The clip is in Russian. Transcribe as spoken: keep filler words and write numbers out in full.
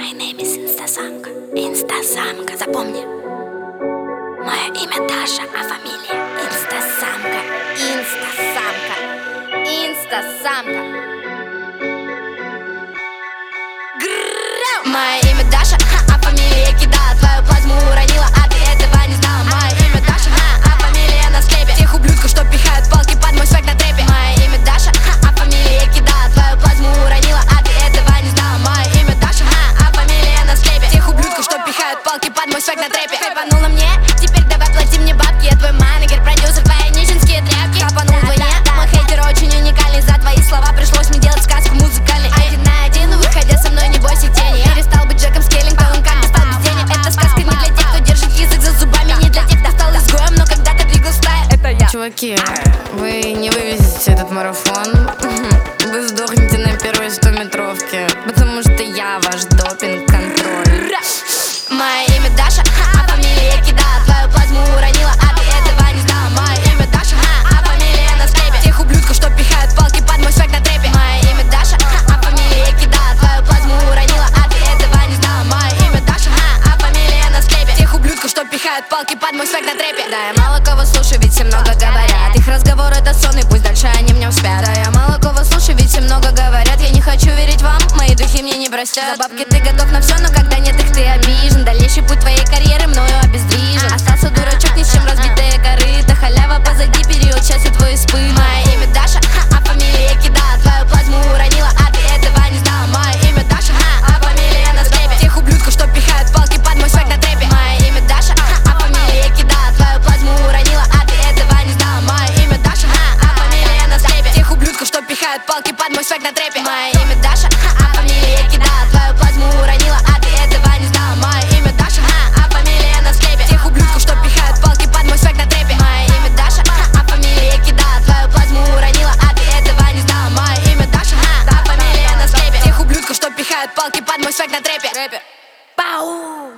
My name is Инстасамка. Инстасамка, запомни. Мое имя Даша, а фамилия Инстасамка. Инстасамка. Инстасамка. Мое имя Даша, а фамилия кидала. Твою плазму уронила, а ты этого не знала. Мое имя Даша, а фамилия на склепе. Тех ублюдков, что пихают палки под мой свек на трепе. Мое имя Даша, а фамилия кидала. Твою плазму уронила, а ты этого не знала. Мое имя Даша, а фамилия на склепе. Тех ублюдков, что пихают палки под мой свек на трепе. Хайпанула мне, теперь давай плати мне бабки. Я твой менеджер, продюсер, твои нищенские тряпки. Капанул вдвойне, мой хейтер очень уникальный. За твои слова пришлось мне делать сказку музыкальной. Один на один, выходя со мной, не бойся тени. Перестал быть Джеком Скеллингтоном, как достал без денег. Это сказка не для тех, кто держит язык за зубами. Не для тех, кто стал изгоем, но когда-то двигал стая. Это я. Чуваки, вы не вывезете этот марафон. Вы сдохнете на первой стометровке, потому что я ваш допинг-контроль. Мое имя Даша, а фамилия кидала. Твою плазму уронила, а ты этого не знала. Мое имя Даша, а фамилия на склепе. Тех ублюдков, что пихают палки под мой свек на трепе. Мое имя Даша, а фамилия кидала. Твою плазму уронила, а ты этого не знала. Мое имя Даша, а фамилия на склепе. Тех ублюдков, что пихают палки под мой свек на трепе. Да, я мало кого слушаю, ведь все много говорят. Их разговор это сон, и пусть дальше они в нем спят. Да, я мало кого слушаю, ведь все много говорят. Я не хочу верить вам, мои духи мне не простят. За бабки ты готов на все, но когда нет их, ты обижен. Дальнейший путь твоей карьеры мною обездвижен. Остался дурачок, ни с чем разбитая корыта. Халява позади, период счастья твой испытан. Мое имя Даша, а фамилия кидала. Твою плазму уронила, а ты этого не знала. Мое имя Даша, а фамилия на склепе. Тех ублюдков, что пихают палки под мой свек на трепе. Мое имя Даша, а фамилия кидала. Твою плазму уронила, а ты этого не знала. Мое имя Даша, а фамилия на склепе. Тех ублюдков, что пихают палки под мой свек на трепе. Мое имя Даша, а фамилия кидала. Твою плазму уронила, а ты этого не знала. Мое имя Даша, а фамилия на склепе. Тех ублюдков, что пихают палки под мой свек на трепе. Мое имя Даша, а фамилия кидала. Твою плазму уронила, а ты этого не знала. Мое имя Даша, а фамилия на склепе. Тех ублюдков, что пихают палки под мой свек на трепе. Пау!